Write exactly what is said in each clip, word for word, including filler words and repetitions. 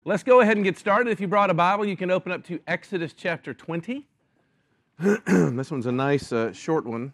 Let's go ahead and get started. If you brought a Bible, you can open up to Exodus chapter twenty. This one's a nice uh, short one.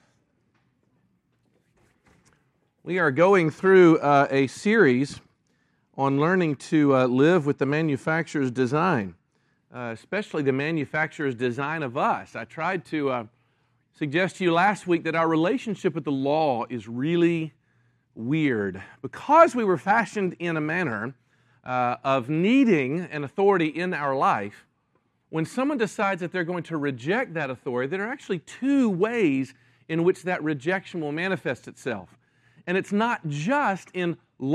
We are going through uh, a series on learning to uh, live with the manufacturer's design, uh, especially the manufacturer's design of us. I tried to uh, suggest to you last week that our relationship with the law is really weird. Because we were fashioned in a manner Uh, of needing an authority in our life, when someone decides that they're going to reject that authority, there are actually two ways in which that rejection will manifest itself. And it's not just in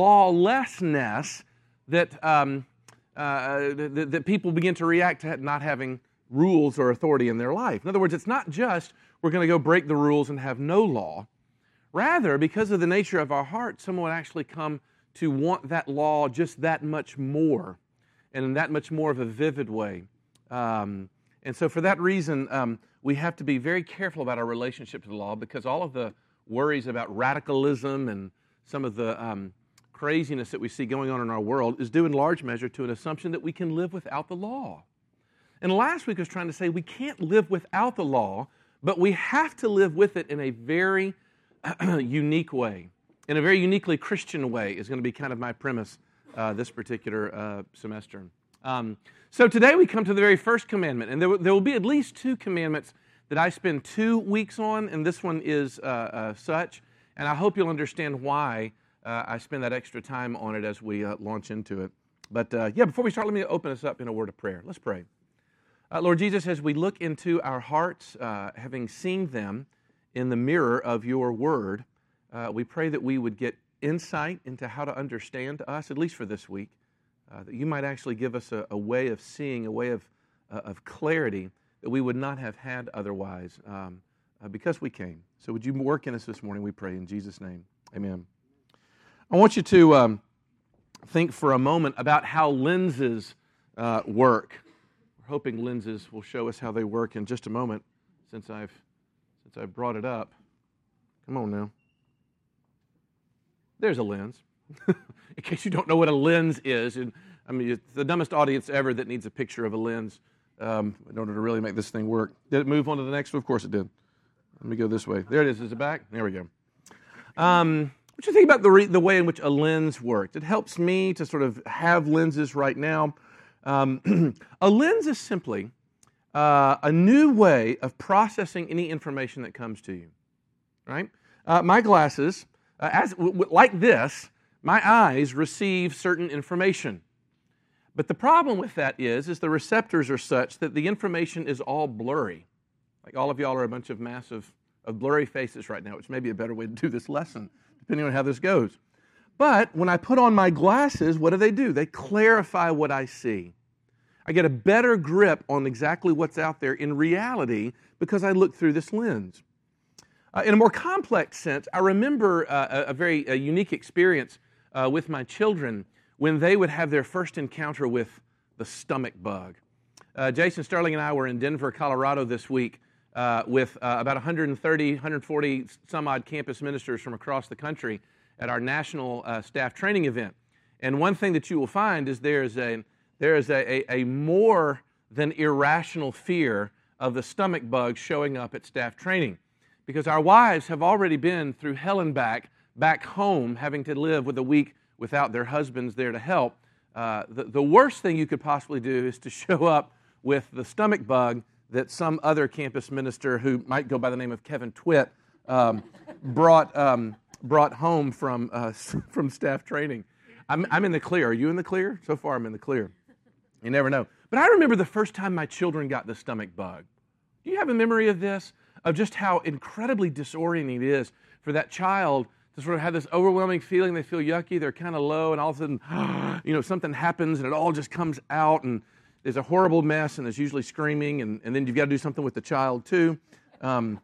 lawlessness that, um, uh, that, that people begin to react to not having rules or authority in their life. In other words, it's not just we're going to go break the rules and have no law. Rather, because of the nature of our heart, someone would actually come to want that law just that much more, and in that much more of a vivid way. Um, and so for that reason, um, we have to be very careful about our relationship to the law, because all of the worries about radicalism and some of the um, craziness that we see going on in our world is due in large measure to an assumption that we can live without the law. And last week I was trying to say we can't live without the law, but we have to live with it in a very unique way. In a very uniquely Christian way is going to be kind of my premise uh, this particular uh, semester. Um, so today we come to the very first commandment, and there, w- there will be at least two commandments that I spend two weeks on, and this one is uh, uh, such, and I hope you'll understand why uh, I spend that extra time on it as we uh, launch into it. But uh, yeah, before we start, let me open us up in a word of prayer. Let's pray. Uh, Lord Jesus, as we look into our hearts, uh, having seen them in the mirror of your word, Uh, we pray that we would get insight into how to understand us, at least for this week, uh, that you might actually give us a, a way of seeing, a way of, uh, of clarity that we would not have had otherwise um, uh, because we came. So would you work in us this morning, we pray, in Jesus' name. Amen. I want you to um, think for a moment about how lenses uh, work. We're hoping lenses will show us how they work in just a moment, since I've, since I've brought it up. Come on now. There's a lens. In case you don't know what a lens is, and I mean, it's the dumbest audience ever that needs a picture of a lens um, in order to really make this thing work. Did it move on to the next one? Of course it did. Let me go this way. There it is. Is it back? There we go. Um, what do you think about the, re- the way in which a lens works? It helps me to sort of have lenses right now. Um, a lens is simply uh, a new way of processing any information that comes to you. Right? Uh, my glasses... Uh, as w- w- like this, my eyes receive certain information. But the problem with that is, is the receptors are such that the information is all blurry. Like all of y'all are a bunch of massive, of blurry faces right now, which may be a better way to do this lesson, depending on how this goes. But when I put on my glasses, what do they do? They clarify what I see. I get a better grip on exactly what's out there in reality because I look through this lens. Uh, in a more complex sense, I remember uh, a, a very a unique experience uh, with my children when they would have their first encounter with the stomach bug. Uh, Jason Sterling and I were in Denver, Colorado this week uh, with uh, about one hundred thirty, one hundred forty some odd campus ministers from across the country at our national uh, staff training event. And one thing that you will find is there is a there is a, a, a more than irrational fear of the stomach bug showing up at staff training. Because our wives have already been through hell and back, back home, having to live with a week without their husbands there to help. Uh, the, the worst thing you could possibly do is to show up with the stomach bug that some other campus minister, who might go by the name of Kevin Twitt, um, brought um, brought home from uh, from staff training. I'm, I'm in the clear. Are you in the clear? So far, I'm in the clear. You never know. But I remember the first time my children got the stomach bug. Do you have a memory of this? Of just how incredibly disorienting it is for that child to sort of have this overwhelming feeling. They feel yucky, they're kind of low, and all of a sudden, you know, something happens and it all just comes out, and there's a horrible mess, and there's usually screaming, and, and then you've got to do something with the child too. Um,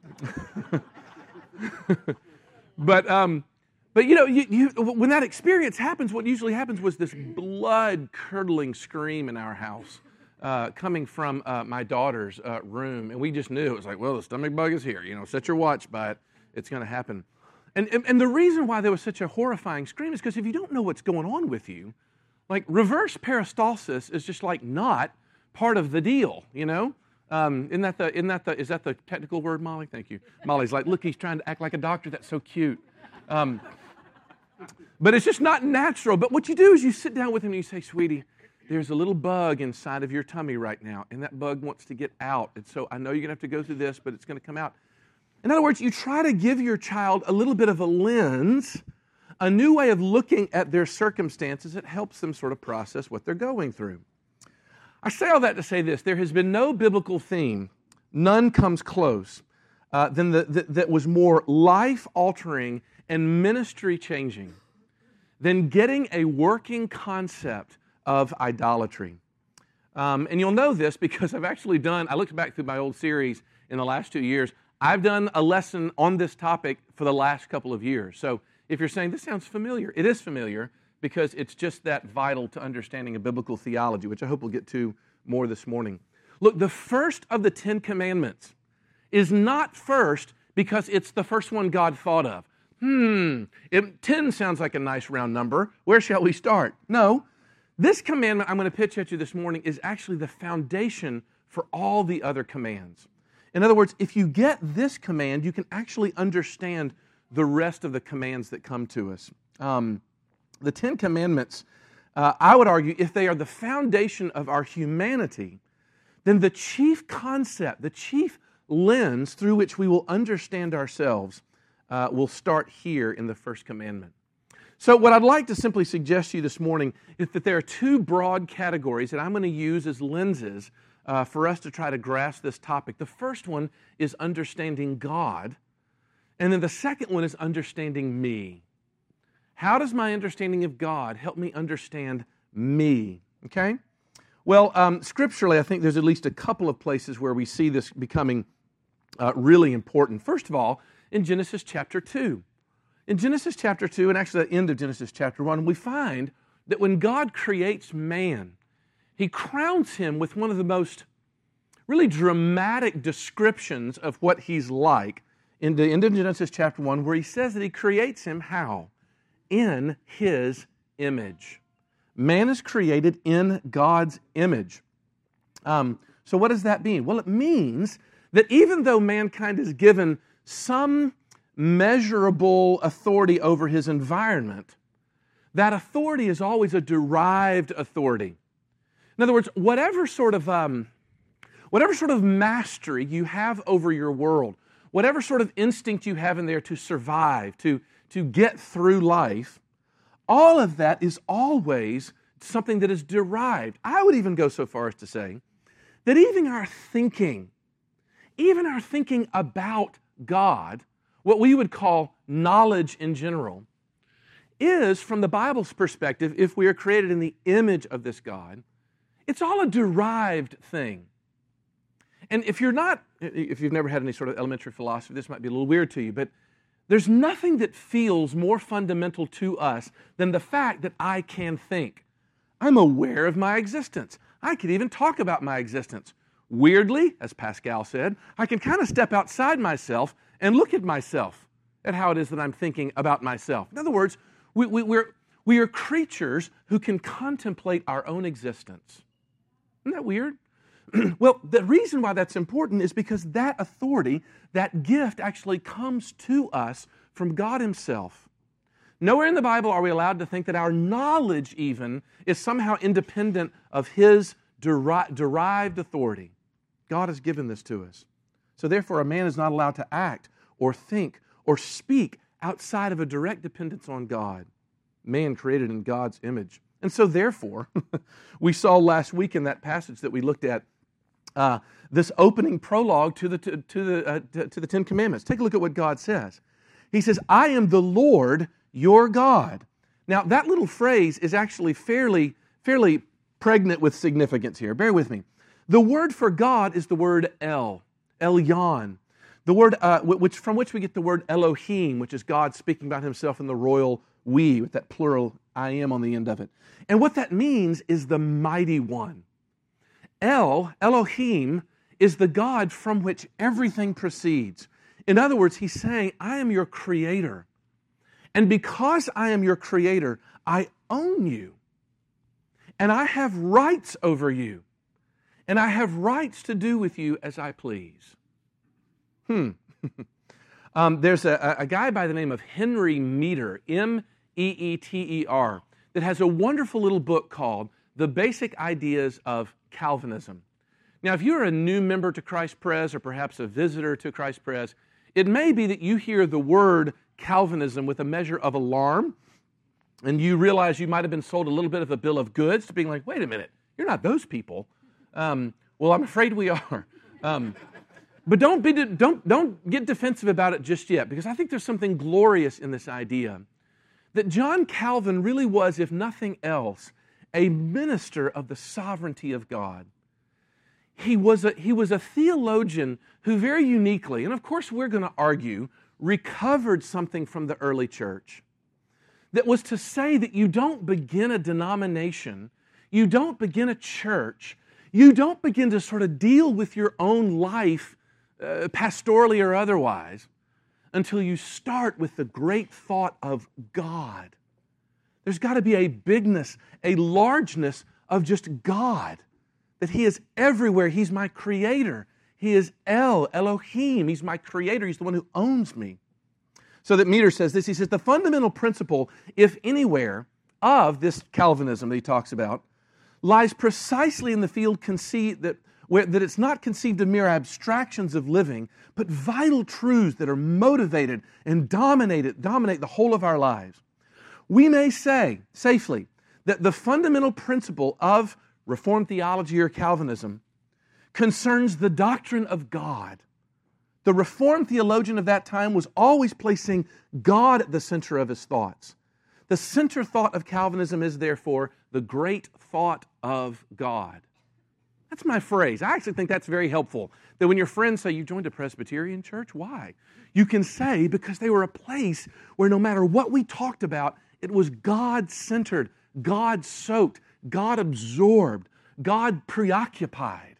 but um, but you know, you, you, when that experience happens, what usually happens was this blood-curdling scream in our house. Uh, coming from uh, my daughter's uh, room, and we just knew. It was like, well, the stomach bug is here. You know, set your watch by it. It's going to happen. And, and and the reason why there was such a horrifying scream is because if you don't know what's going on with you, like reverse peristalsis is just like not part of the deal, you know? Um, isn't that the, isn't that the, is that the technical word, Molly? Thank you. Molly's like, look, he's trying to act like a doctor. That's so cute. Um, but it's just not natural. But what you do is you sit down with him and you say, sweetie, there's a little bug inside of your tummy right now, and that bug wants to get out. And so I know you're going to have to go through this, but it's going to come out. In other words, you try to give your child a little bit of a lens, a new way of looking at their circumstances that helps them sort of process what they're going through. I say all that to say this. There has been no biblical theme, none comes close, uh, than the, the, that was more life-altering and ministry-changing than getting a working concept of idolatry. Um, and you'll know this because I've actually done, I looked back through my old series in the last two years. I've done a lesson on this topic for the last couple of years. So if you're saying, this sounds familiar, it is familiar because it's just that vital to understanding a biblical theology, which I hope we'll get to more this morning. Look, the first of the Ten Commandments is not first because it's the first one God thought of. Hmm, it, ten sounds like a nice round number. Where shall we start? No. This commandment I'm going to pitch at you this morning is actually the foundation for all the other commands. In other words, if you get this command, you can actually understand the rest of the commands that come to us. Um, the Ten Commandments, uh, I would argue, if they are the foundation of our humanity, then the chief concept, the chief lens through which we will understand ourselves uh, will start here in the first commandment. So what I'd like to simply suggest to you this morning is that there are two broad categories that I'm going to use as lenses uh, for us to try to grasp this topic. The first one is understanding God, and then the second one is understanding me. How does my understanding of God help me understand me? Okay? Well, um, scripturally, I think there's at least a couple of places where we see this becoming uh, really important. First of all, in Genesis chapter two. In Genesis chapter two, and actually the end of Genesis chapter one, we find that when God creates man, He crowns him with one of the most really dramatic descriptions of what he's like in the end of Genesis chapter one, where He says that He creates him how? In His image. Man is created in God's image. Um, so what does that mean? Well, it means that even though mankind is given some measurable authority over his environment, that authority is always a derived authority. In other words, whatever sort of um, whatever sort of mastery you have over your world, whatever sort of instinct you have in there to survive, to, to get through life, all of that is always something that is derived. I would even go so far as to say that even our thinking, even our thinking about God, what we would call knowledge in general, is, from the Bible's perspective, if we are created in the image of this God, it's all a derived thing. And if you're not, if you've never had any sort of elementary philosophy, this might be a little weird to you, but there's nothing that feels more fundamental to us than the fact that I can think. I'm aware of my existence. I can even talk about my existence. Weirdly, as Pascal said, I can kind of step outside myself and look at myself, at how it is that I'm thinking about myself. In other words, we, we, we're, we are creatures who can contemplate our own existence. Isn't that weird? Well, the reason why that's important is because that authority, that gift actually comes to us from God Himself. Nowhere in the Bible are we allowed to think that our knowledge even is somehow independent of His deri- derived authority. God has given this to us. So therefore, a man is not allowed to act or think or speak outside of a direct dependence on God. Man created in God's image. And so therefore, we saw last week in that passage that we looked at uh, this opening prologue to the, to, to, the, uh, to, to the Ten Commandments. Take a look at what God says. He says, I am the Lord your God. Now, that little phrase is actually fairly, fairly pregnant with significance here. Bear with me. The word for God is the word El, Elyon. The word uh, which, from which we get the word Elohim, which is God speaking about Himself in the royal we, with that plural I am on the end of it. And what that means is the mighty one. El, Elohim, is the God from which everything proceeds. In other words, He's saying, I am your creator. And because I am your creator, I own you. and I have rights over you, and I have rights to do with you as I please. Hmm. um, there's a, a guy by the name of Henry Meter, M E E T E R, that has a wonderful little book called The Basic Ideas of Calvinism. Now, if you're a new member to Christ Pres, or perhaps a visitor to Christ Pres, it may be that you hear the word Calvinism with a measure of alarm, and you realize you might have been sold a little bit of a bill of goods to being like, wait a minute, you're not those people. Um, well, I'm afraid we are. Um, but don't, be, don't, don't get defensive about it just yet, because I think there's something glorious in this idea that John Calvin really was, if nothing else, a minister of the sovereignty of God. He was a, he was a theologian who very uniquely, and of course we're going to argue, recovered something from the early church. That was to say that you don't begin a denomination, you don't begin a church, you don't begin to sort of deal with your own life, uh, pastorally or otherwise, until you start with the great thought of God. There's got to be a bigness, a largeness of just God, that He is everywhere. He's my creator. He is El, Elohim. He's my creator. He's the one who owns me. So that Meter says this, he says, the fundamental principle, if anywhere, of this Calvinism that he talks about, lies precisely in the field conceived that, where, that it's not conceived of mere abstractions of living, but vital truths that are motivated and dominated, dominate the whole of our lives. We may say, safely, that the fundamental principle of Reformed theology or Calvinism concerns the doctrine of God. The Reformed theologian of that time was always placing God at the center of his thoughts. The center thought of Calvinism is, therefore, the great thought of God. That's my phrase. I actually think that's very helpful. That when your friends say, you joined a Presbyterian church, why? You can say, because they were a place where no matter what we talked about, it was God-centered, God-soaked, God-absorbed, God-preoccupied.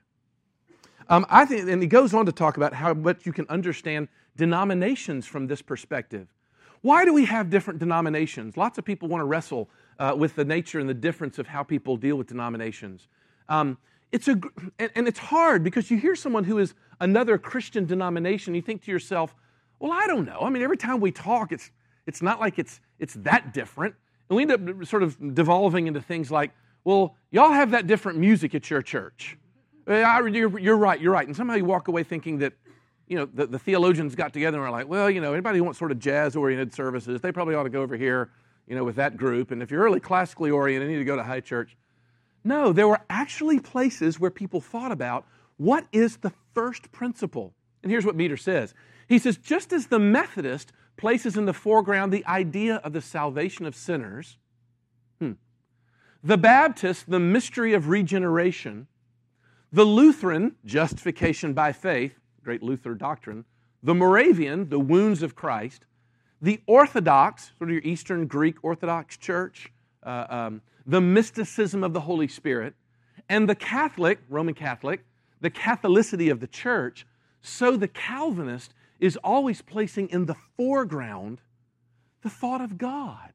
Um, I think, and he goes on to talk about how much you can understand denominations from this perspective. Why do we have different denominations? Lots of people want to wrestle uh, with the nature and the difference of how people deal with denominations. Um, it's a, and, and it's hard because you hear someone who is another Christian denomination, you think to yourself, well, I don't know. I mean, every time we talk, it's it's not like it's it's that different. And we end up sort of devolving into things like, well, y'all have that different music at your church. You're, you're right, you're right. And somehow you walk away thinking that, you know, the, the theologians got together and were like, well, you know, anybody who wants sort of jazz-oriented services, they probably ought to go over here, you know, with that group. And if you're really classically oriented, you need to go to high church. No, there were actually places where people thought about what is the first principle. And here's what Meter says. He says, just as the Methodist places in the foreground the idea of the salvation of sinners, hmm, the Baptist, the mystery of regeneration, the Lutheran, justification by faith, great Luther doctrine, the Moravian, the wounds of Christ, the Orthodox, sort of your Eastern Greek Orthodox Church, uh, um, the mysticism of the Holy Spirit, and the Catholic, Roman Catholic, the Catholicity of the Church. So the Calvinist is always placing in the foreground the thought of God.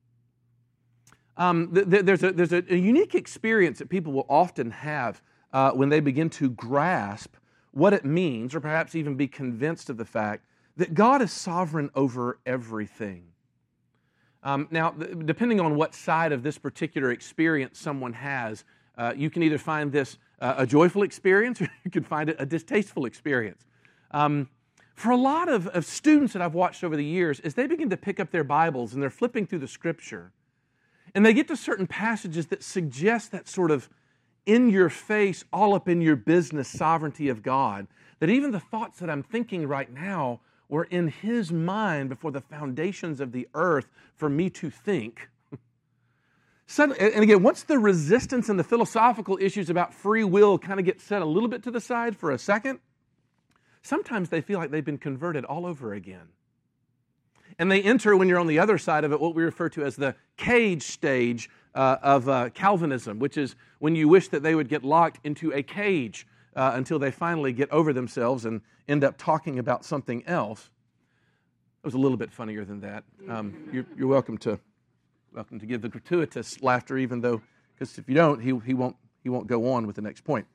Um, th- th- there's a, there's a, a unique experience that people will often have uh, when they begin to grasp what it means, or perhaps even be convinced of the fact that God is sovereign over everything. Um, now, th- depending on what side of this particular experience someone has, uh, you can either find this uh, a joyful experience, or you can find it a distasteful experience. Um, for a lot of, of students that I've watched over the years, as they begin to pick up their Bibles and they're flipping through the Scripture, and they get to certain passages that suggest that sort of in-your-face, all-up-in-your-business sovereignty of God, that even the thoughts that I'm thinking right now were in His mind before the foundations of the earth for me to think. Suddenly, and again, once the resistance and the philosophical issues about free will kind of get set a little bit to the side for a second, sometimes they feel like they've been converted all over again. And they enter, when you're on the other side of it, what we refer to as the cage stage uh, of uh, Calvinism, which is when you wish that they would get locked into a cage uh, until they finally get over themselves and end up talking about something else. It was a little bit funnier than that. Um, you're, you're welcome to welcome to give the gratuitous laughter, even though because if you don't, he, he, won't, he won't go on with the next point.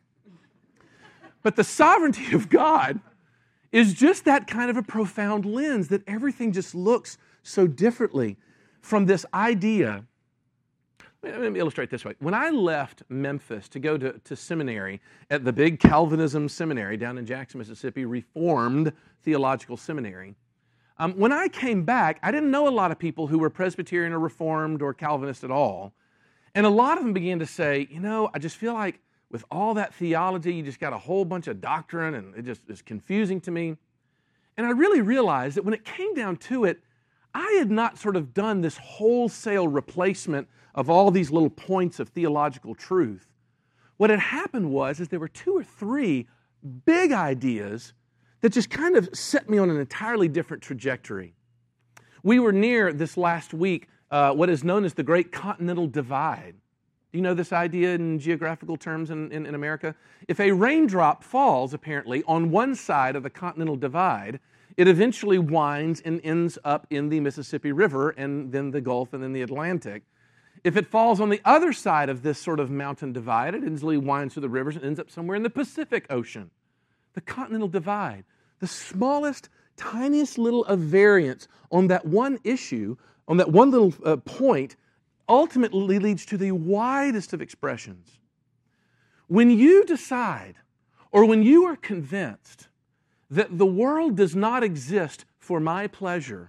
But the sovereignty of God is just that kind of a profound lens that everything just looks so differently from this idea. Let me illustrate this way. When I left Memphis to go to, to seminary at the big Calvinism seminary down in Jackson, Mississippi, Reformed Theological Seminary, um, when I came back, I didn't know a lot of people who were Presbyterian or Reformed or Calvinist at all. And a lot of them began to say, you know, I just feel like with all that theology, you just got a whole bunch of doctrine and it just is confusing to me. And I really realized that when it came down to it, I had not sort of done this wholesale replacement of all these little points of theological truth. What had happened was is there were two or three big ideas that just kind of set me on an entirely different trajectory. We were near this last week uh, what is known as the Great Continental Divide. Do you know this idea in geographical terms in, in, in America? If a raindrop falls, apparently, on one side of the Continental Divide, it eventually winds and ends up in the Mississippi River and then the Gulf and then the Atlantic. If it falls on the other side of this sort of mountain divide, it easily winds through the rivers and ends up somewhere in the Pacific Ocean. The Continental Divide, the smallest, tiniest little of variance on that one issue, on that one little uh, point, ultimately leads to the widest of expressions. When you decide, or when you are convinced that the world does not exist for my pleasure,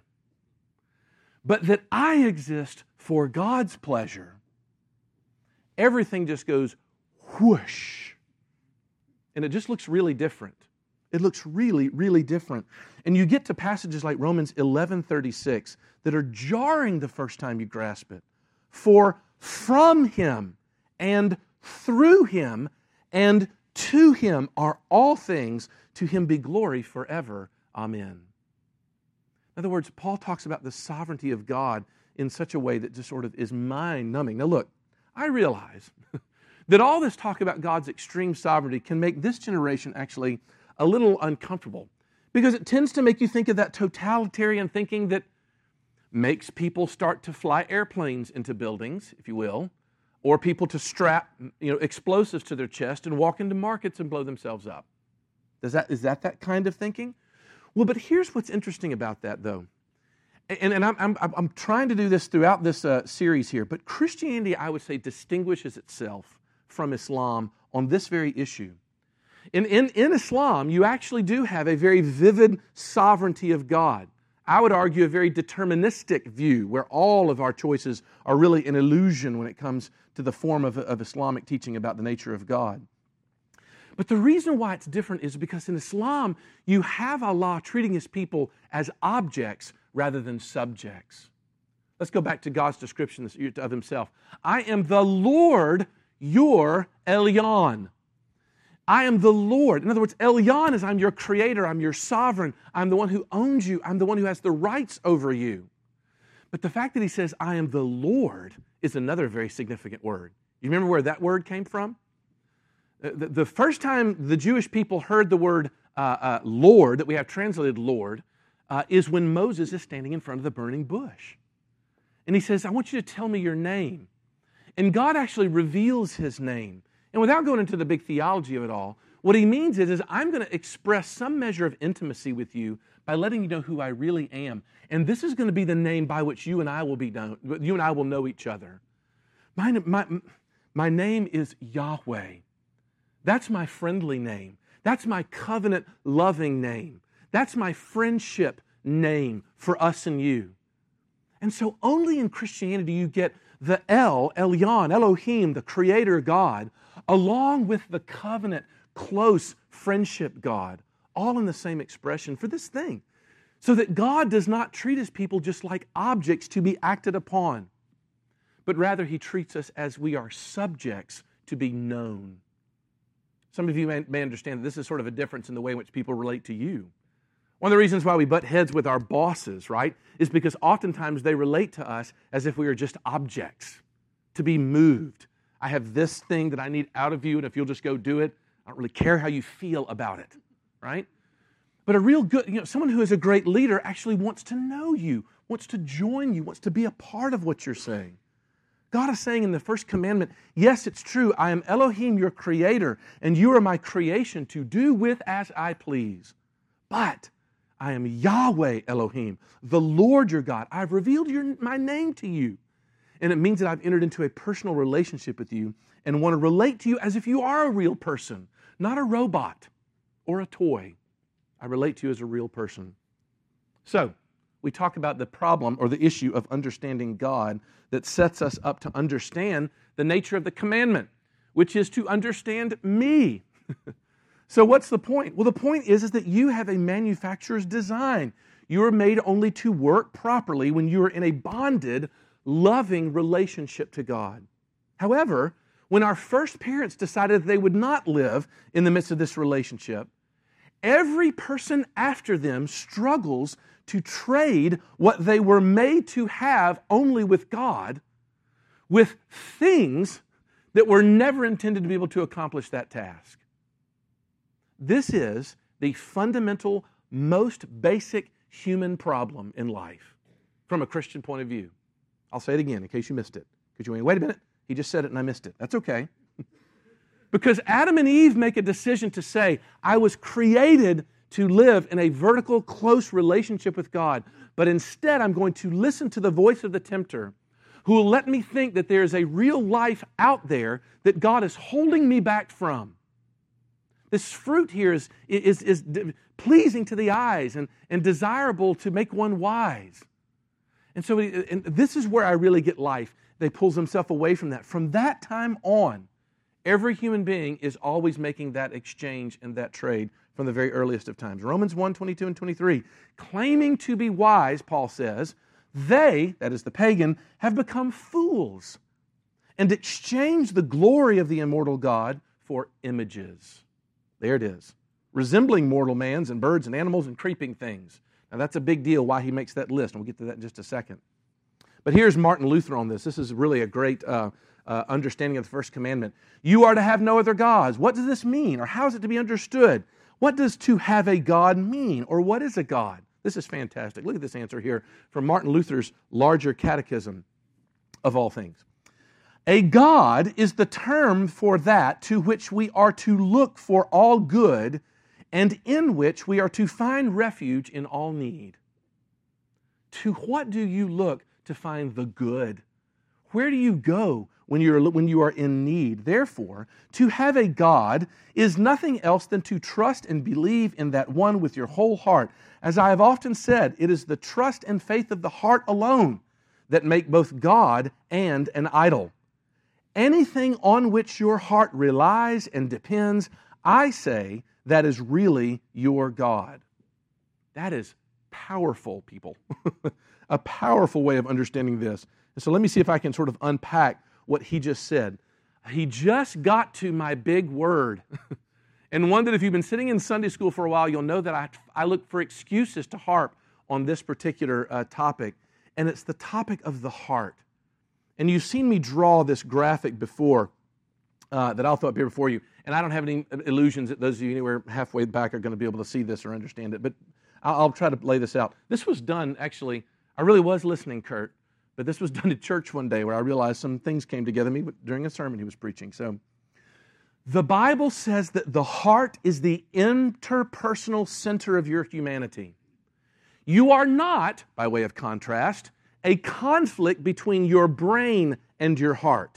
but that I exist for God's pleasure, everything just goes whoosh. And it just looks really different. It looks really, really different. And you get to passages like Romans eleven thirty-six that are jarring the first time you grasp it. For from Him and through Him and to Him are all things, to Him be glory forever. Amen. In other words, Paul talks about the sovereignty of God in such a way that just sort of is mind-numbing. Now look, I realize that all this talk about God's extreme sovereignty can make this generation actually a little uncomfortable because it tends to make you think of that totalitarian thinking that makes people start to fly airplanes into buildings, if you will, or people to strap, you know, explosives to their chest and walk into markets and blow themselves up. Does that, is that that kind of thinking? Well, but here's what's interesting about that, though. And, and I'm, I'm, I'm trying to do this throughout this uh, series here, but Christianity, I would say, distinguishes itself from Islam on this very issue. In, in, in Islam, you actually do have a very vivid sovereignty of God. I would argue a very deterministic view where all of our choices are really an illusion when it comes to the form of, of Islamic teaching about the nature of God. But the reason why it's different is because in Islam, you have Allah treating His people as objects rather than subjects. Let's go back to God's description of Himself. I am the Lord, your Elyon. I am the Lord. In other words, Elyon is I'm your creator, I'm your sovereign, I'm the one who owns you, I'm the one who has the rights over you. But the fact that He says, I am the Lord, is another very significant word. You remember where that word came from? The, the first time the Jewish people heard the word uh, uh, Lord, that we have translated Lord, uh, is when Moses is standing in front of the burning bush. And he says, I want you to tell me your name. And God actually reveals His name. And without going into the big theology of it all, what He means is, is I'm going to express some measure of intimacy with you by letting you know who I really am. And this is going to be the name by which you and I will be known, you and I will know each other. My, my, my name is Yahweh. That's my friendly name. That's my covenant-loving name. That's my friendship name for us and you. And so only in Christianity you get the El, Elyon, Elohim, the Creator God, along with the covenant, close friendship God, all in the same expression for this thing. So that God does not treat His people just like objects to be acted upon, but rather He treats us as we are subjects to be known. Some of you may, may understand that this is sort of a difference in the way in which people relate to you. One of the reasons why we butt heads with our bosses, right, is because oftentimes they relate to us as if we are just objects to be moved. I have this thing that I need out of you, and if you'll just go do it, I don't really care how you feel about it, right? But a real good, you know, someone who is a great leader actually wants to know you, wants to join you, wants to be a part of what you're saying. God is saying in the first commandment, yes, it's true, I am Elohim, your creator, and you are my creation to do with as I please. But I am Yahweh Elohim, the Lord your God. I've revealed your, my name to you. And it means that I've entered into a personal relationship with you and want to relate to you as if you are a real person, not a robot or a toy. I relate to you as a real person. So, we talk about the problem or the issue of understanding God that sets us up to understand the nature of the commandment, which is to understand me. So what's the point? Well, the point is, is that you have a manufacturer's design. You are made only to work properly when you are in a bonded, loving relationship to God. However, when our first parents decided that they would not live in the midst of this relationship, every person after them struggles to trade what they were made to have only with God with things that were never intended to be able to accomplish that task. This is the fundamental, most basic human problem in life from a Christian point of view. I'll say it again in case you missed it. Because you went, wait a minute, he just said it and I missed it. That's okay. Because Adam and Eve make a decision to say, I was created to live in a vertical, close relationship with God, but instead I'm going to listen to the voice of the tempter who will let me think that there is a real life out there that God is holding me back from. This fruit here is, is, is pleasing to the eyes and, and desirable to make one wise. And so and this is where I really get life. They pulls himself away from that. From that time on, every human being is always making that exchange and that trade from the very earliest of times. Romans one, twenty-two and twenty-three. Claiming to be wise, Paul says, they, that is the pagan, have become fools and exchanged the glory of the immortal God for images. There it is. Resembling mortal mans and birds and animals and creeping things. Now that's a big deal why he makes that list, and we'll get to that in just a second. But here's Martin Luther on this. This is really a great uh, uh, understanding of the first commandment. You are to have no other gods. What does this mean? Or how is it to be understood? What does to have a God mean? Or what is a God? This is fantastic. Look at this answer here from Martin Luther's larger catechism of all things. A God is the term for that to which we are to look for all good and in which we are to find refuge in all need. To what do you look to find the good? Where do you go when you're when you are in need? Therefore, to have a God is nothing else than to trust and believe in that one with your whole heart. As I have often said, it is the trust and faith of the heart alone that make both God and an idol. Anything on which your heart relies and depends, I say, that is really your God. That is powerful, people. A powerful way of understanding this. And so let me see if I can sort of unpack what he just said. He just got to my big word. And one that if you've been sitting in Sunday school for a while, you'll know that I, I look for excuses to harp on this particular uh, topic. And it's the topic of the heart. And you've seen me draw this graphic before uh, that I'll throw up here before you. And I don't have any illusions that those of you anywhere halfway back are going to be able to see this or understand it. But I'll, I'll try to lay this out. This was done, actually, I really was listening, Kurt. But this was done at church one day where I realized some things came together me during a sermon he was preaching. So the Bible says that the heart is the interpersonal center of your humanity. You are not, by way of contrast, a conflict between your brain and your heart.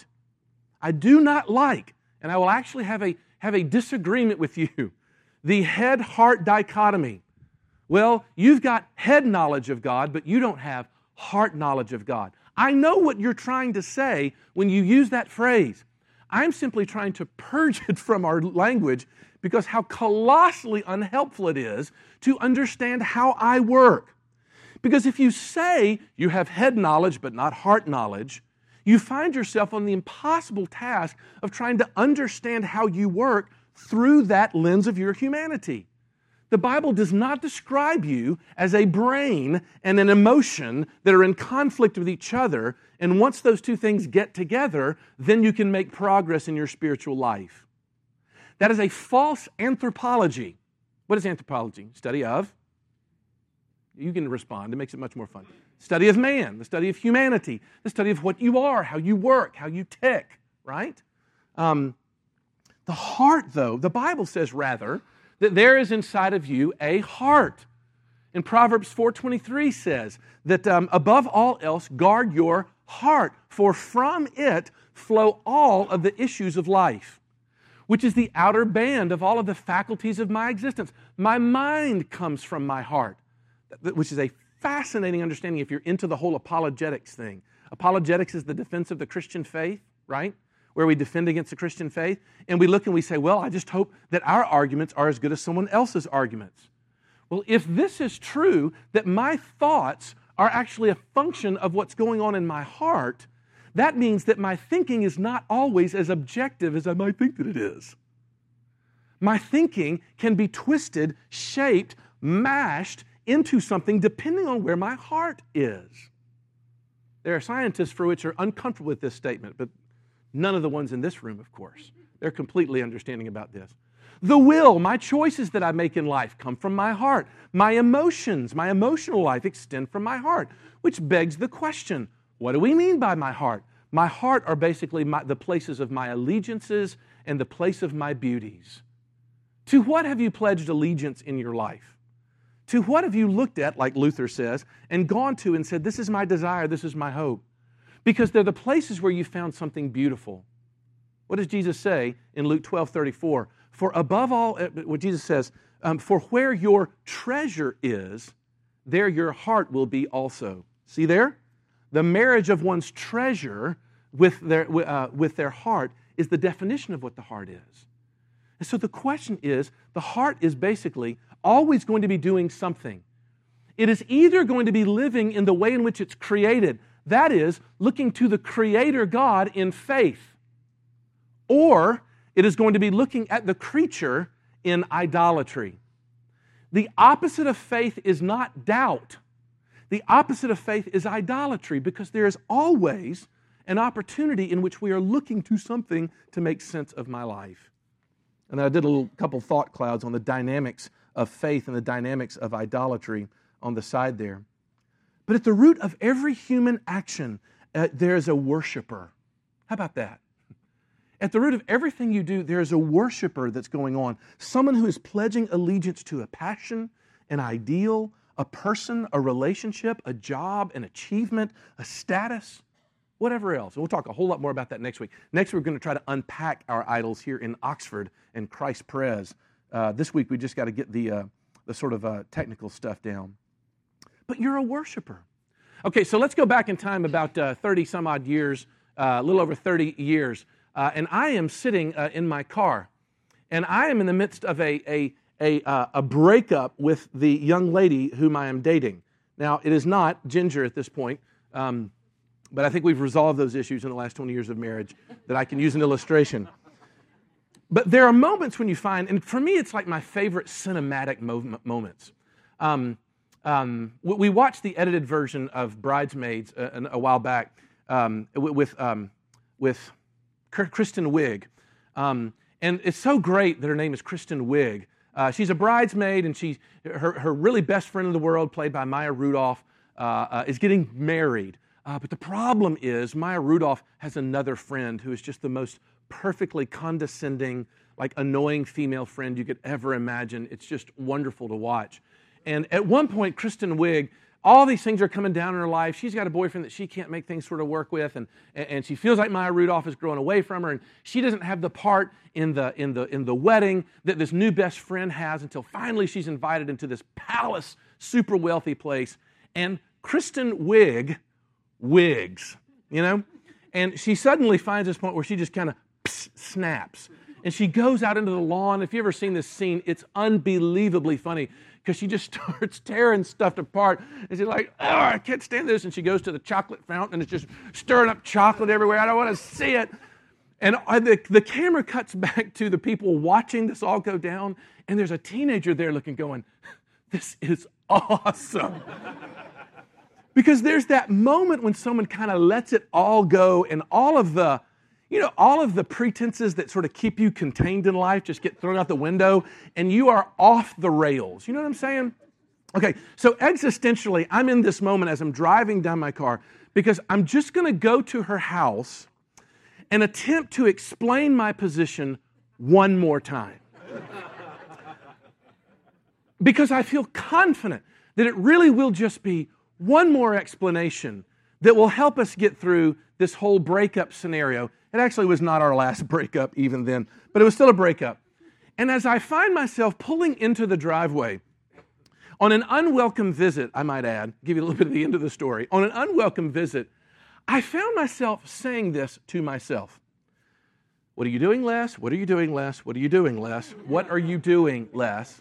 I do not like, and I will actually have a, have a disagreement with you, the head-heart dichotomy. Well, you've got head knowledge of God, but you don't have heart knowledge of God. I know what you're trying to say when you use that phrase. I'm simply trying to purge it from our language because how colossally unhelpful it is to understand how I work. Because if you say you have head knowledge but not heart knowledge, you find yourself on the impossible task of trying to understand how you work through that lens of your humanity. The Bible does not describe you as a brain and an emotion that are in conflict with each other, and once those two things get together, then you can make progress in your spiritual life. That is a false anthropology. What is anthropology? Study of? You can respond. It makes it much more fun. Study of man, the study of humanity, the study of what you are, how you work, how you tick, right? Um, the heart, though, the Bible says rather that there is inside of you a heart. And Proverbs four twenty-three says that um, above all else, guard your heart, for from it flow all of the issues of life, which is the outer band of all of the faculties of my existence. My mind comes from my heart, which is a fascinating understanding if you're into the whole apologetics thing. Apologetics is the defense of the Christian faith, right? Where we defend against the Christian faith. And we look and we say, well, I just hope that our arguments are as good as someone else's arguments. Well, if this is true, that my thoughts are actually a function of what's going on in my heart, that means that my thinking is not always as objective as I might think that it is. My thinking can be twisted, shaped, mashed into something depending on where my heart is. There are scientists for which are uncomfortable with this statement, but none of the ones in this room, of course. They're completely understanding about this. The will, my choices that I make in life come from my heart. My emotions, my emotional life extend from my heart, which begs the question, what do we mean by my heart? My heart are basically my, the places of my allegiances and the place of my beauties. To what have you pledged allegiance in your life? To what have you looked at, like Luther says, and gone to and said, this is my desire, this is my hope? Because they're the places where you found something beautiful. What does Jesus say in Luke twelve thirty-four? For above all, what Jesus says, um, for where your treasure is, there your heart will be also. See there? The marriage of one's treasure with their, uh, with their heart is the definition of what the heart is. And so the question is, the heart is basically always going to be doing something. It is either going to be living in the way in which it's created, that is, looking to the Creator God in faith, or it is going to be looking at the creature in idolatry. The opposite of faith is not doubt. The opposite of faith is idolatry, because there is always an opportunity in which we are looking to something to make sense of my life. And I did a little couple thought clouds on the dynamics of faith and the dynamics of idolatry on the side there. But at the root of every human action, uh, there is a worshiper. How about that? At the root of everything you do, there is a worshiper that's going on. Someone who is pledging allegiance to a passion, an ideal, a person, a relationship, a job, an achievement, a status, whatever else. And we'll talk a whole lot more about that next week. Next, we're going to try to unpack our idols here in Oxford and Christ Pres. Uh, this week, we just got to get the, uh, the sort of uh, technical stuff down. But you're a worshiper. Okay, so let's go back in time about uh, thirty some odd years, uh, a little over thirty years. Uh, and I am sitting uh, in my car, and I am in the midst of a, a, a, uh, a breakup with the young lady whom I am dating. Now, it is not Ginger at this point, um, but I think we've resolved those issues in the last twenty years of marriage that I can use an illustration. But there are moments when you find, and for me it's like my favorite cinematic mo- moments. Um, um, we watched the edited version of Bridesmaids a, a while back um, with, um, with Kristen Wiig. Um, and it's so great that her name is Kristen Wiig. Uh, she's a bridesmaid, and she, her, her really best friend in the world, played by Maya Rudolph, uh, uh, is getting married. Uh, but the problem is Maya Rudolph has another friend who is just the most perfectly condescending, like annoying female friend you could ever imagine. It's just wonderful to watch. And at one point, Kristen Wiig, all these things are coming down in her life. She's got a boyfriend that she can't make things sort of work with, and, and she feels like Maya Rudolph is growing away from her, and she doesn't have the part in the, in the, in the wedding that this new best friend has until finally she's invited into this palace, super wealthy place, and Kristen Wiig wigs, you know? And she suddenly finds this point where she just kind of snaps. And she goes out into the lawn. If you've ever seen this scene, it's unbelievably funny, because she just starts tearing stuff apart. And she's like, oh, I can't stand this. And she goes to the chocolate fountain, and it's just stirring up chocolate everywhere. I don't want to see it. And the, the camera cuts back to the people watching this all go down, and there's a teenager there looking, going, this is awesome. Because there's that moment when someone kind of lets it all go, and all of the, you know, all of the pretenses that sort of keep you contained in life just get thrown out the window, and you are off the rails. You know what I'm saying? Okay, so existentially, I'm in this moment as I'm driving down my car because I'm just going to go to her house and attempt to explain my position one more time. Because I feel confident that it really will just be one more explanation that will help us get through this whole breakup scenario. It actually was not our last breakup even then, but it was still a breakup. And as I find myself pulling into the driveway, on an unwelcome visit, I might add, give you a little bit of the end of the story. On an unwelcome visit, I found myself saying this to myself. What are you doing, Les? What are you doing, Les? What are you doing, Les? What are you doing, Les?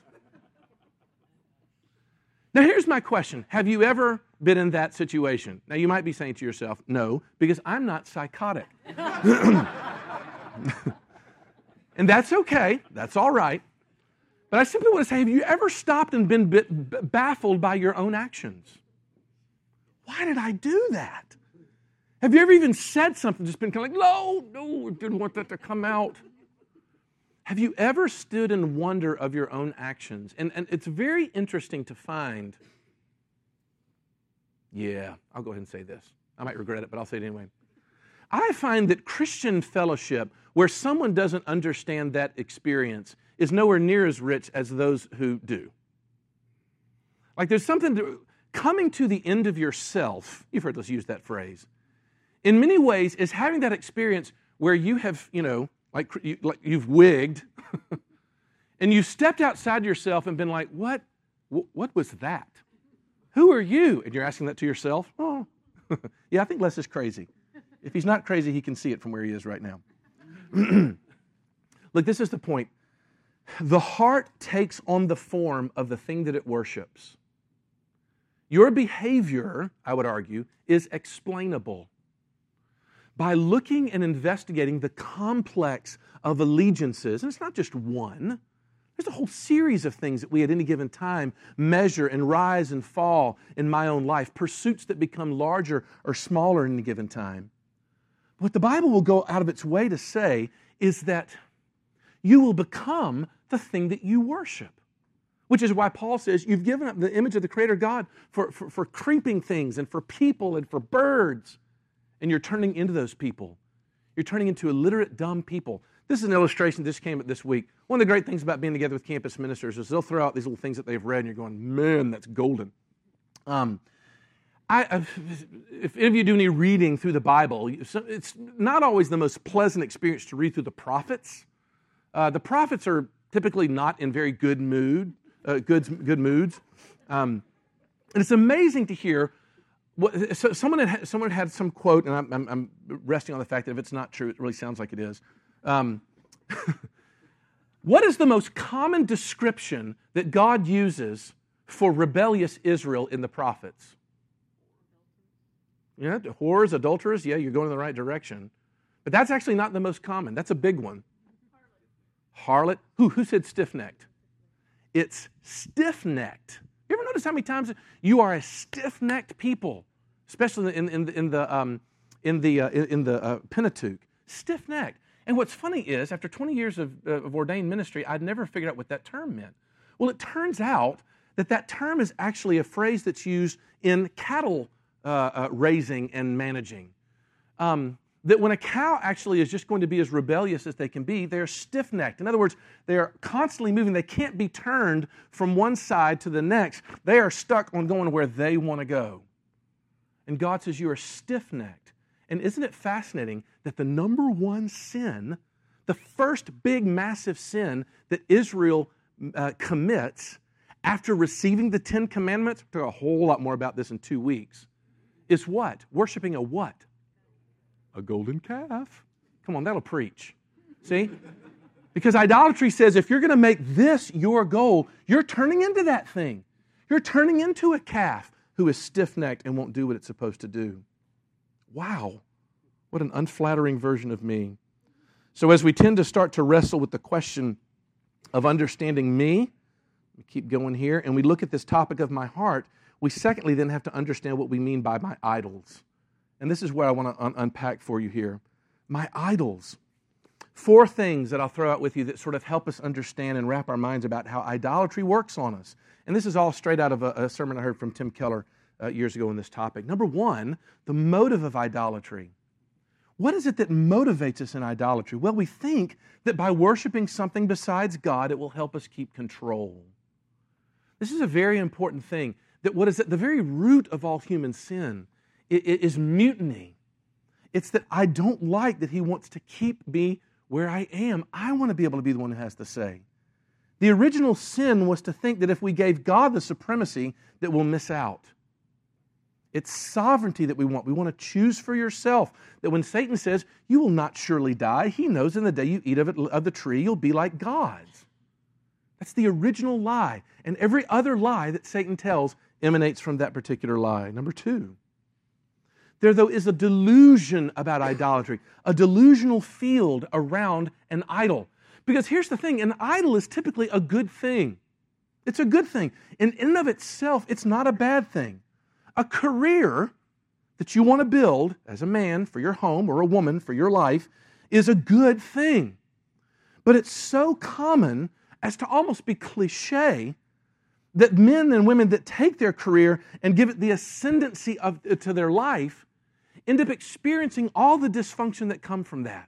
Now, here's my question. Have you ever been in that situation? Now, you might be saying to yourself, no, because I'm not psychotic. And that's okay. That's all right. But I simply want to say, have you ever stopped and been b- b- baffled by your own actions? Why did I do that? Have you ever even said something, just been kind of like, no, no, I didn't want that to come out? Have you ever stood in wonder of your own actions? And, and it's very interesting to find, yeah, I'll go ahead and say this. I might regret it, but I'll say it anyway. I find that Christian fellowship, where someone doesn't understand that experience, is nowhere near as rich as those who do. Like there's something to, coming to the end of yourself, you've heard us use that phrase, in many ways is having that experience where you have, you know, like, you, like you've wigged, and you stepped outside yourself and been like, what, what was that? Who are you? And you're asking that to yourself? Oh, yeah, I think Les is crazy. If he's not crazy, he can see it from where he is right now. Look, this is the point. The heart takes on the form of the thing that it worships. Your behavior, I would argue, is explainable. By looking and investigating the complex of allegiances, and it's not just one, there's a whole series of things that we at any given time measure and rise and fall in my own life, pursuits that become larger or smaller in any given time. What the Bible will go out of its way to say is that you will become the thing that you worship. Which is why Paul says you've given up the image of the Creator God for, for, for creeping things and for people and for birds. And you're turning into those people. You're turning into illiterate, dumb people. This is an illustration that just came up this week. One of the great things about being together with campus ministers is they'll throw out these little things that they've read and you're going, man, that's golden. Um, I, if any of you do any reading through the Bible, it's not always the most pleasant experience to read through the prophets. Uh, the prophets are typically not in very good mood, uh, good, good moods. Um, and it's amazing to hear, what, so someone, had, someone had some quote, and I'm, I'm, I'm resting on the fact that if it's not true, it really sounds like it is. Um, what is the most common description that God uses for rebellious Israel in the prophets? Yeah, whores, adulterers, yeah, you're going in the right direction. But that's actually not the most common. That's a big one. Harlot. Who, who said stiff-necked? It's stiff-necked. You ever notice how many times you are a stiff-necked people, especially in, in, in the, um, in the, uh, in the uh, Pentateuch? Stiff-necked. And what's funny is, after twenty years of, uh, of ordained ministry, I'd never figured out what that term meant. Well, it turns out that that term is actually a phrase that's used in cattle Uh, uh, raising and managing. Um, that when a cow actually is just going to be as rebellious as they can be, they're stiff-necked. In other words, they're constantly moving. They can't be turned from one side to the next. They are stuck on going where they want to go. And God says you are stiff-necked. And isn't it fascinating that the number one sin, the first big massive sin that Israel uh, commits after receiving the Ten Commandments, we'll talk a whole lot more about this in two weeks, is what? Worshiping a what? A golden calf. Come on, that'll preach. See? Because idolatry says if you're going to make this your goal, you're turning into that thing. You're turning into a calf who is stiff-necked and won't do what it's supposed to do. Wow. What an unflattering version of me. So as we tend to start to wrestle with the question of understanding me, we keep going here, and we look at this topic of my heart, we secondly then have to understand what we mean by my idols. And this is where I want to un- unpack for you here. My idols. Four things that I'll throw out with you that sort of help us understand and wrap our minds about how idolatry works on us. And this is all straight out of a, a sermon I heard from Tim Keller uh, years ago on this topic. Number one, the motive of idolatry. What is it that motivates us in idolatry? Well, we think that by worshiping something besides God, it will help us keep control. This is a very important thing, that what is at the very root of all human sin is mutiny. It's that I don't like that He wants to keep me where I am. I want to be able to be the one who has to say. The original sin was to think that if we gave God the supremacy, that we'll miss out. It's sovereignty that we want. We want to choose for yourself. That when Satan says, you will not surely die, he knows in the day you eat of, it, of the tree, you'll be like gods. That's the original lie. And every other lie that Satan tells emanates from that particular lie. Number two, there, though, is a delusion about idolatry, a delusional field around an idol. Because here's the thing, an idol is typically a good thing. It's a good thing. And in and of itself, it's not a bad thing. A career that you want to build as a man for your home or a woman for your life is a good thing. But it's so common as to almost be cliche that men and women that take their career and give it the ascendancy of, to their life end up experiencing all the dysfunction that come from that.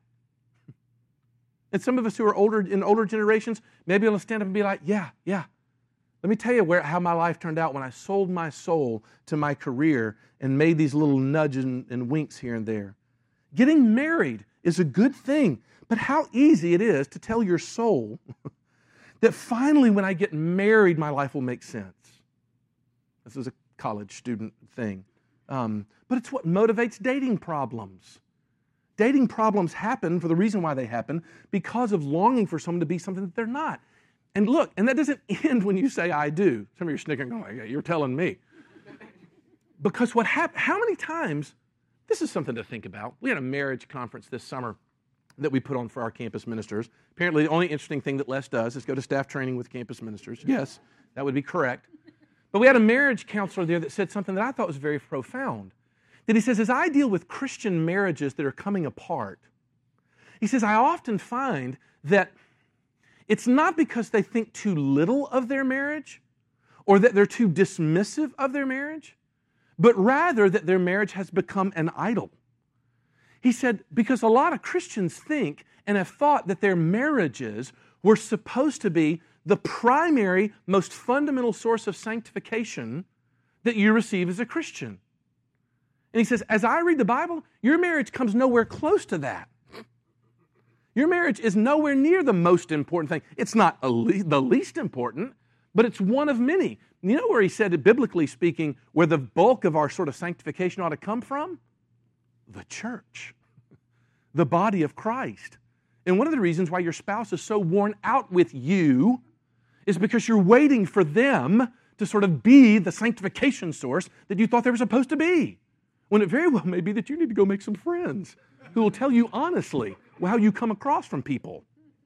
And some of us who are older in older generations may be able to stand up and be like, yeah, yeah. Let me tell you where, how my life turned out when I sold my soul to my career and made these little nudges and, and winks here and there. Getting married is a good thing, but how easy it is to tell your soul that finally when I get married, my life will make sense. This is a college student thing. Um, but it's what motivates dating problems. Dating problems happen for the reason why they happen, because of longing for someone to be something that they're not. And look, and that doesn't end when you say, I do. Some of you are snickering, oh, yeah, you're telling me. Because what happened, how many times, this is something to think about. We had a marriage conference this summer that we put on for our campus ministers. Apparently, the only interesting thing that Les does is go to staff training with campus ministers. Yes, that would be correct. But we had a marriage counselor there that said something that I thought was very profound. That he says, as I deal with Christian marriages that are coming apart, he says, I often find that it's not because they think too little of their marriage or that they're too dismissive of their marriage, but rather that their marriage has become an idol. He said, because a lot of Christians think and have thought that their marriages were supposed to be the primary, most fundamental source of sanctification that you receive as a Christian. And he says, as I read the Bible, your marriage comes nowhere close to that. Your marriage is nowhere near the most important thing. It's not a le- the least important, but it's one of many. You know where he said it, biblically speaking, where the bulk of our sort of sanctification ought to come from? The church, the body of Christ. And one of the reasons why your spouse is so worn out with you is because you're waiting for them to sort of be the sanctification source that you thought they were supposed to be. When it very well may be that you need to go make some friends who will tell you honestly how you come across from people.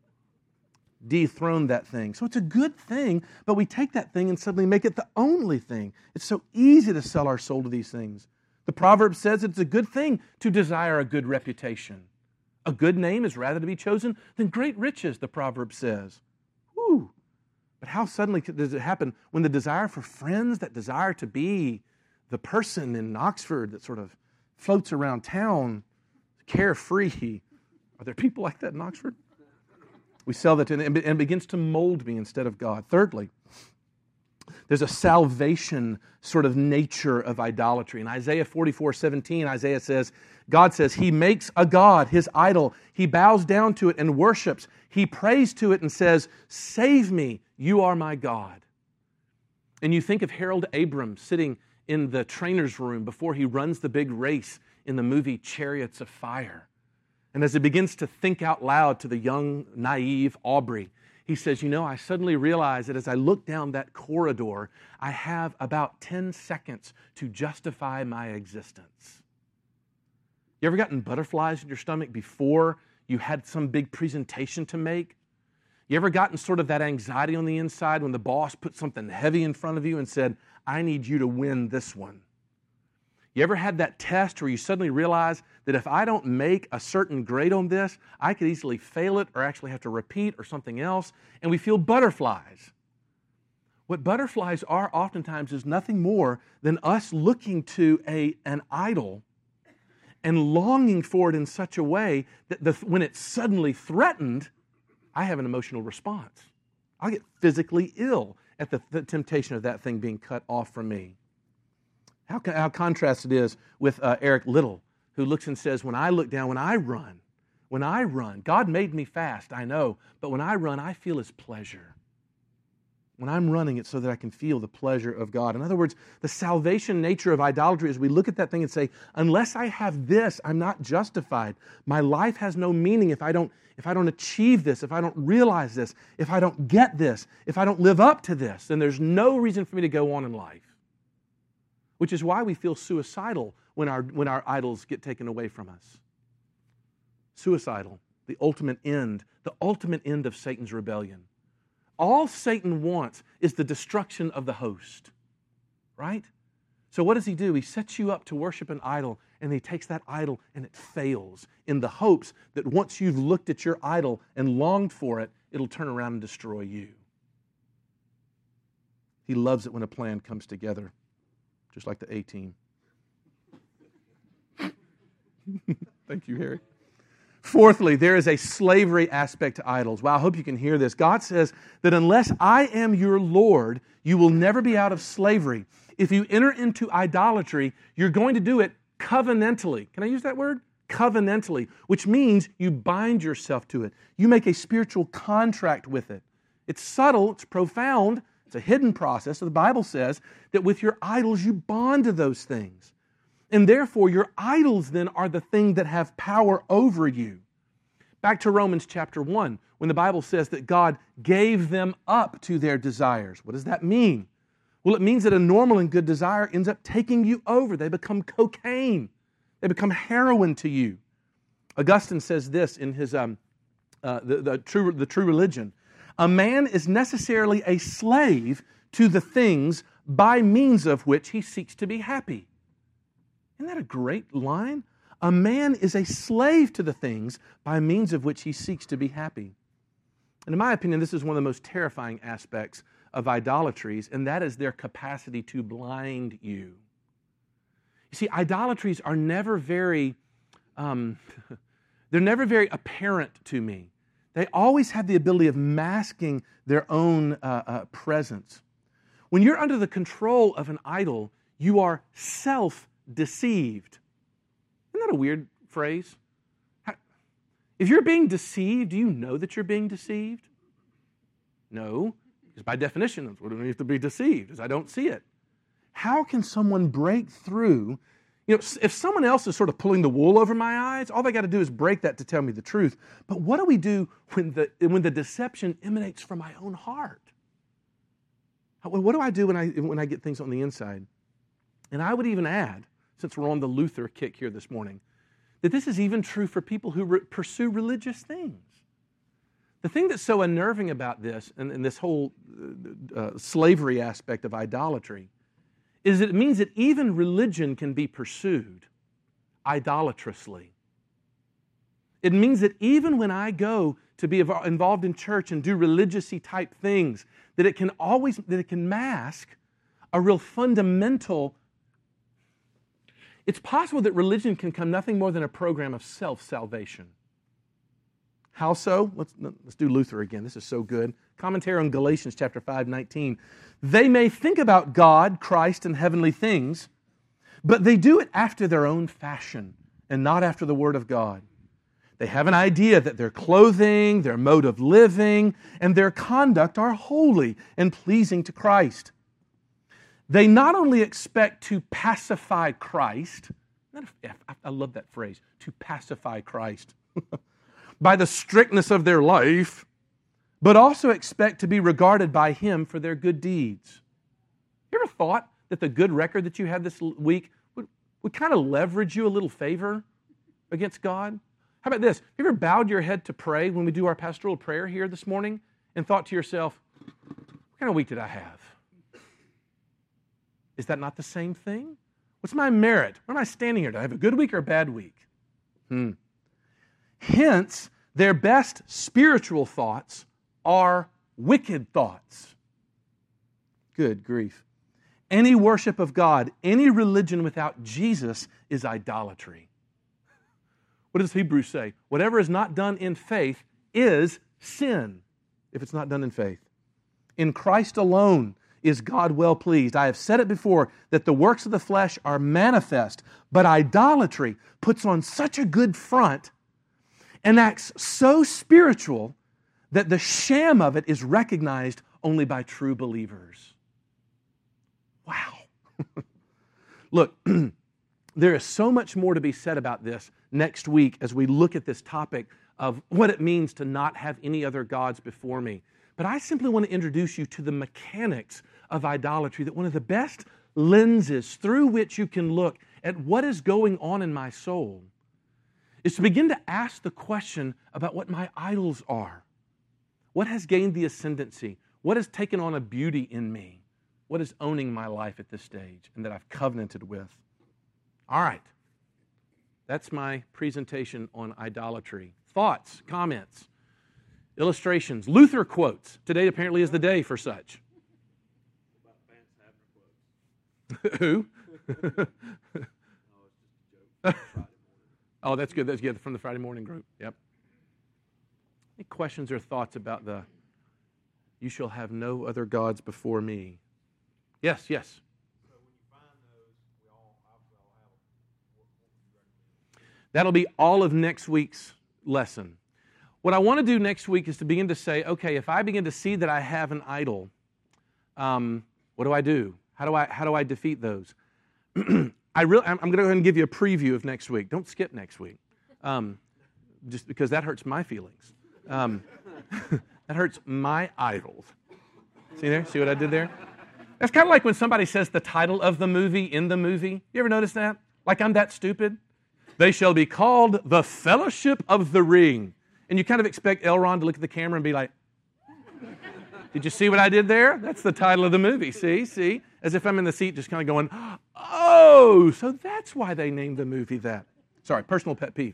Dethrone that thing. So it's a good thing, but we take that thing and suddenly make it the only thing. It's so easy to sell our soul to these things. The proverb says it's a good thing to desire a good reputation. A good name is rather to be chosen than great riches, the proverb says. Whew. But how suddenly does it happen when the desire for friends, that desire to be the person in Oxford that sort of floats around town, carefree. Are there people like that in Oxford? We sell that to, and it begins to mold me instead of God. Thirdly, there's a salvation sort of nature of idolatry. In Isaiah forty-four seventeen, Isaiah says, God says, He makes a god, His idol. He bows down to it and worships. He prays to it and says, save me, you are my God. And you think of Harold Abrams sitting in the trainer's room before he runs the big race in the movie Chariots of Fire. And as he begins to think out loud to the young, naive Aubrey, he says, you know, I suddenly realize that as I look down that corridor, I have about ten seconds to justify my existence. You ever gotten butterflies in your stomach before you had some big presentation to make? You ever gotten sort of that anxiety on the inside when the boss put something heavy in front of you and said, I need you to win this one? You ever had that test where you suddenly realize that if I don't make a certain grade on this, I could easily fail it or actually have to repeat or something else, and we feel butterflies. What butterflies are oftentimes is nothing more than us looking to a, an idol and longing for it in such a way that the, when it's suddenly threatened, I have an emotional response. I'll get physically ill at the, the temptation of that thing being cut off from me. How, how contrasted it is with uh, Eric Liddell, who looks and says, when I look down, when I run, when I run, God made me fast, I know, but when I run, I feel His pleasure. When I'm running, it's so that I can feel the pleasure of God. In other words, the salvation nature of idolatry is we look at that thing and say, unless I have this, I'm not justified. My life has no meaning if I don't, if I don't achieve this, if I don't realize this, if I don't get this, if I don't live up to this, then there's no reason for me to go on in life. Which is why we feel suicidal when our, when our idols get taken away from us. Suicidal, the ultimate end, the ultimate end of Satan's rebellion. All Satan wants is the destruction of the host, right? So what does he do? He sets you up to worship an idol, and he takes that idol and it fails in the hopes that once you've looked at your idol and longed for it, it'll turn around and destroy you. He loves it when a plan comes together. Just like the A-team. Thank you, Harry. Fourthly, there is a slavery aspect to idols. Wow, I hope you can hear this. God says that unless I am your Lord, you will never be out of slavery. If you enter into idolatry, you're going to do it covenantally. Can I use that word? Covenantally, which means you bind yourself to it. You make a spiritual contract with it. It's subtle, it's profound, it's a hidden process. So the Bible says that with your idols, you bond to those things. And therefore, your idols then are the thing that have power over you. Back to Romans chapter one, when the Bible says that God gave them up to their desires. What does that mean? Well, it means that a normal and good desire ends up taking you over. They become cocaine. They become heroin to you. Augustine says this in his um, uh, the, the, true, the True Religion. A man is necessarily a slave to the things by means of which he seeks to be happy. Isn't that a great line? A man is a slave to the things by means of which he seeks to be happy. And in my opinion, this is one of the most terrifying aspects of idolatries, and that is their capacity to blind you. You see, idolatries are never very, um, they're never very apparent to me. They always have the ability of masking their own uh, uh, presence. When you're under the control of an idol, you are self-deceived. Isn't that a weird phrase? How, if you're being deceived, do you know that you're being deceived? No, because by definition, that's what it means to be deceived, is I don't see it. How can someone break through? You know, if someone else is sort of pulling the wool over my eyes, all they got to do is break that to tell me the truth. But what do we do when the, when the deception emanates from my own heart? What do I do when I, when I get things on the inside? And I would even add, since we're on the Luther kick here this morning, that this is even true for people who re- pursue religious things. The thing that's so unnerving about this and, and this whole uh, slavery aspect of idolatry is that it means that even religion can be pursued idolatrously. It means that even when I go to be involved in church and do religious-y type things, that it can always, that it can mask a real fundamental. It's possible that religion can become nothing more than a program of self-salvation. How so? Let's, let's do Luther again. This is so good. Commentary on Galatians chapter five, nineteen. They may think about God, Christ, and heavenly things, but they do it after their own fashion and not after the Word of God. They have an idea that their clothing, their mode of living, and their conduct are holy and pleasing to Christ. They not only expect to pacify Christ, I love that phrase, to pacify Christ, by the strictness of their life, but also expect to be regarded by Him for their good deeds. You ever thought that the good record that you had this week would, would kind of leverage you a little favor against God? How about this? Have you ever bowed your head to pray when we do our pastoral prayer here this morning and thought to yourself, what kind of week did I have? Is that not the same thing? What's my merit? Where am I standing here? Do I have a good week or a bad week? Hmm. Hence, their best spiritual thoughts are wicked thoughts. Good grief. Any worship of God, any religion without Jesus is idolatry. What does Hebrews say? Whatever is not done in faith is sin, if it's not done in faith. In Christ alone is God well pleased. I have said it before, that the works of the flesh are manifest, but idolatry puts on such a good front and acts so spiritual that the sham of it is recognized only by true believers. Wow. Look, there is so much more to be said about this next week as we look at this topic of what it means to not have any other gods before me. But I simply want to introduce you to the mechanics of idolatry, that one of the best lenses through which you can look at what is going on in my soul is to begin to ask the question about what my idols are. What has gained the ascendancy? What has taken on a beauty in me? What is owning my life at this stage and that I've covenanted with? All right. That's my presentation on idolatry. Thoughts, comments, illustrations, Luther quotes. Today apparently is the day for such. Who? Oh, that's good. That's good. From the Friday morning group. Yep. Any questions or thoughts about the "you shall have no other gods before me"? Yes, yes. So when you find those, we all obviously all have them. What, what would you recommend? That'll be all of next week's lesson. What I want to do next week is to begin to say, okay, if I begin to see that I have an idol, um, what do I do? How do I how do I defeat those? I really, I'm going to go ahead and give you a preview of next week. Don't skip next week, um, just because that hurts my feelings. Um, that hurts my idols. See there? See what I did there? That's kind of like when somebody says the title of the movie in the movie. You ever notice that? Like I'm that stupid? They shall be called the Fellowship of the Ring. And you kind of expect Elrond to look at the camera and be like, did you see what I did there? That's the title of the movie. See, see? As if I'm in the seat just kind of going, oh, so that's why they named the movie that. Sorry, personal pet peeve.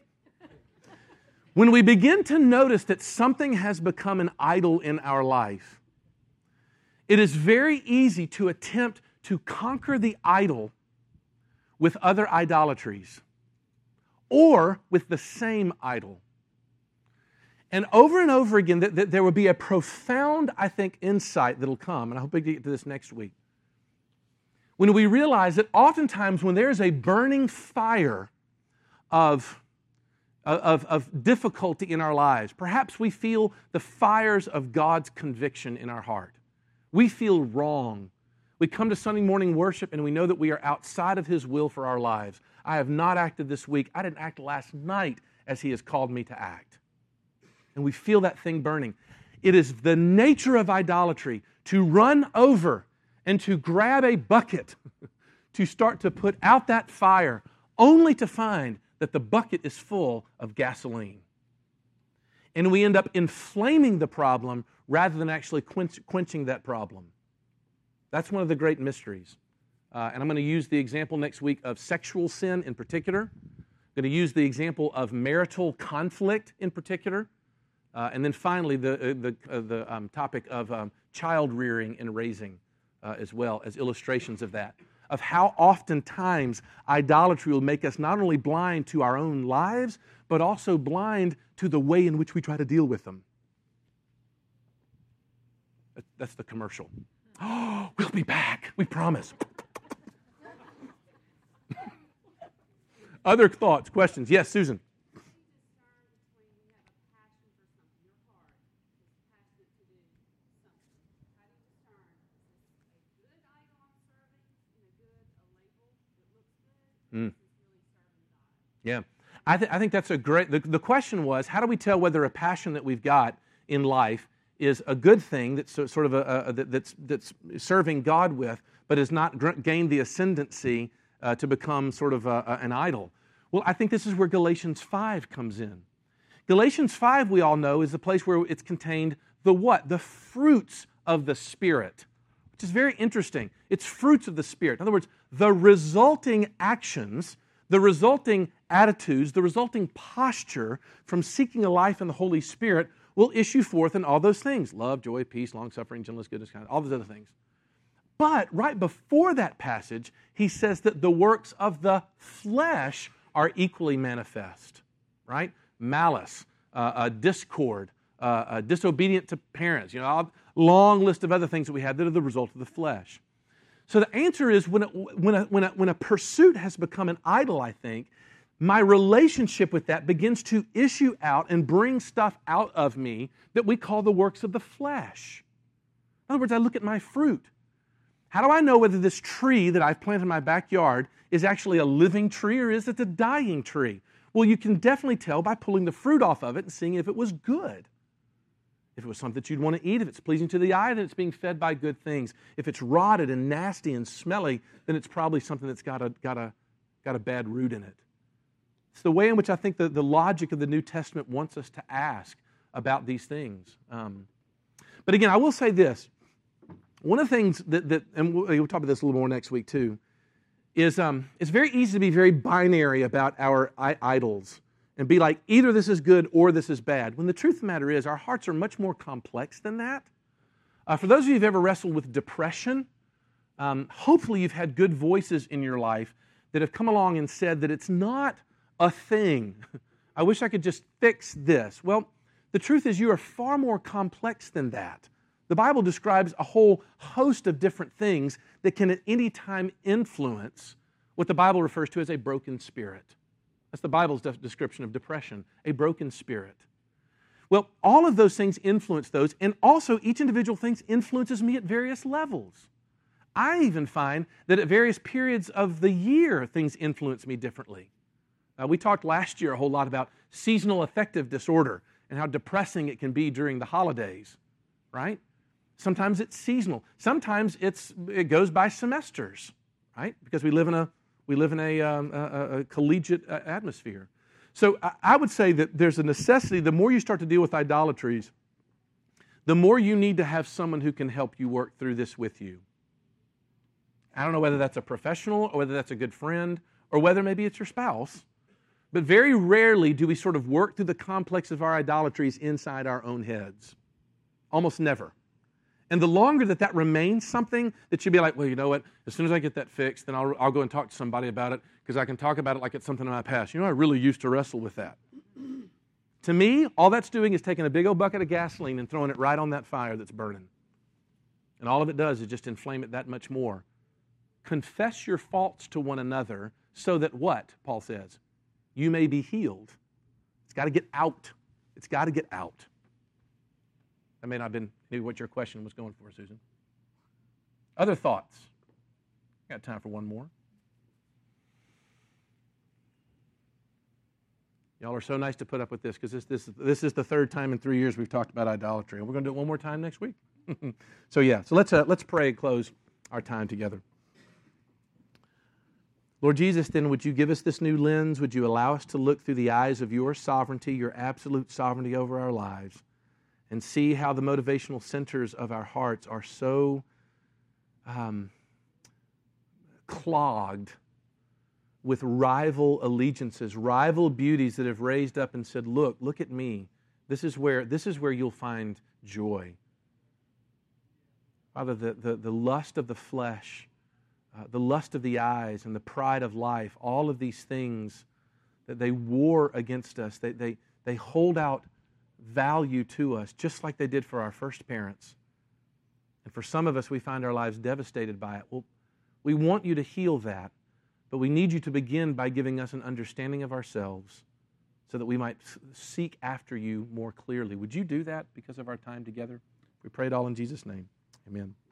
When we begin to notice that something has become an idol in our life, it is very easy to attempt to conquer the idol with other idolatries or with the same idol. And over and over again, th- th- there will be a profound, I think, insight that will come, and I hope we get to this next week, when we realize that oftentimes when there is a burning fire of, of, of difficulty in our lives, perhaps we feel the fires of God's conviction in our heart. We feel wrong. We come to Sunday morning worship and we know that we are outside of His will for our lives. I have not acted this week. I didn't act last night as He has called me to act. And we feel that thing burning. It is the nature of idolatry to run over and to grab a bucket to start to put out that fire, only to find that the bucket is full of gasoline. And we end up inflaming the problem rather than actually quench, quenching that problem. That's one of the great mysteries. Uh, and I'm going to use the example next week of sexual sin in particular. I'm going to use the example of marital conflict in particular. Uh, and then finally, the, uh, the, uh, the um, topic of um, child rearing and raising uh, as well as illustrations of that, of how oftentimes idolatry will make us not only blind to our own lives, but also blind to the way in which we try to deal with them. That's the commercial. Oh, we'll be back. We promise. Other thoughts, questions? Yes, Susan. Mm. Yeah, I, th- I think that's a great, the, the question was, how do we tell whether a passion that we've got in life is a good thing that's sort of a, a, that's, that's serving God with, but has not gr- gained the ascendancy uh, to become sort of a, a, an idol? Well, I think this is where Galatians five comes in. Galatians five, we all know, is the place where it's contained the what? The fruits of the Spirit, which is very interesting. It's fruits of the Spirit. In other words, the resulting actions, the resulting attitudes, the resulting posture from seeking a life in the Holy Spirit will issue forth in all those things. Love, joy, peace, long-suffering, gentleness, goodness, kindness, all those other things. But right before that passage, he says that the works of the flesh are equally manifest, right? Malice, uh, uh, discord, uh, uh, disobedient to parents, you know, a long list of other things that we have that are the result of the flesh. So the answer is when, it, when, a, when, a, when a pursuit has become an idol, I think, my relationship with that begins to issue out and bring stuff out of me that we call the works of the flesh. In other words, I look at my fruit. How do I know whether this tree that I've planted in my backyard is actually a living tree or is it a dying tree? Well, you can definitely tell by pulling the fruit off of it and seeing if it was good. If it was something that you'd want to eat, if it's pleasing to the eye, then it's being fed by good things. If it's rotted and nasty and smelly, then it's probably something that's got a, got a, got a bad root in it. It's the way in which I think the, the logic of the New Testament wants us to ask about these things. Um, but again, I will say this. One of the things that, that and we'll, we'll talk about this a little more next week too, is um, it's very easy to be very binary about our I- idols and be like, either this is good or this is bad. When the truth of the matter is, our hearts are much more complex than that. Uh, for those of you who've ever wrestled with depression, um, hopefully you've had good voices in your life that have come along and said that it's not a thing. I wish I could just fix this. Well, the truth is you are far more complex than that. The Bible describes a whole host of different things that can at any time influence what the Bible refers to as a broken spirit. That's the Bible's de- description of depression, a broken spirit. Well, all of those things influence those, and also each individual thing influences me at various levels. I even find that at various periods of the year, things influence me differently. Uh, we talked last year a whole lot about seasonal affective disorder and how depressing it can be during the holidays, right? Sometimes it's seasonal. Sometimes it's it goes by semesters, right? Because we live in a we live in a, um, a, a collegiate atmosphere. So I, I would say that there's a necessity. The more you start to deal with idolatries, the more you need to have someone who can help you work through this with you. I don't know whether that's a professional or whether that's a good friend or whether maybe it's your spouse. But very rarely do we sort of work through the complex of our idolatries inside our own heads. Almost never. And the longer that that remains something that you'd be like, well, you know what, as soon as I get that fixed, then I'll, I'll go and talk to somebody about it because I can talk about it like it's something in my past. You know, I really used to wrestle with that. To me, all that's doing is taking a big old bucket of gasoline and throwing it right on that fire that's burning. And all of it does is just inflame it that much more. Confess your faults to one another so that what, Paul says? You may be healed. It's got to get out. It's got to get out. That may not have been maybe what your question was going for, Susan. Other thoughts? Got time for one more. Y'all are so nice to put up with this because this, this, this is the third time in three years we've talked about idolatry. And we're going to do it one more time next week. so yeah, so let's, uh, let's pray and close our time together. Lord Jesus, then would you give us this new lens? Would you allow us to look through the eyes of your sovereignty, your absolute sovereignty over our lives, and see how the motivational centers of our hearts are so um, clogged with rival allegiances, rival beauties that have raised up and said, look, look at me. This is where, this is where you'll find joy. Father, the, the, the lust of the flesh, uh, the lust of the eyes, and the pride of life, all of these things that they war against us, they, they, they hold out value to us, just like they did for our first parents. And for some of us, we find our lives devastated by it. Well, we want you to heal that, but we need you to begin by giving us an understanding of ourselves so that we might seek after you more clearly. Would you do that because of our time together? We pray it all in Jesus' name. Amen.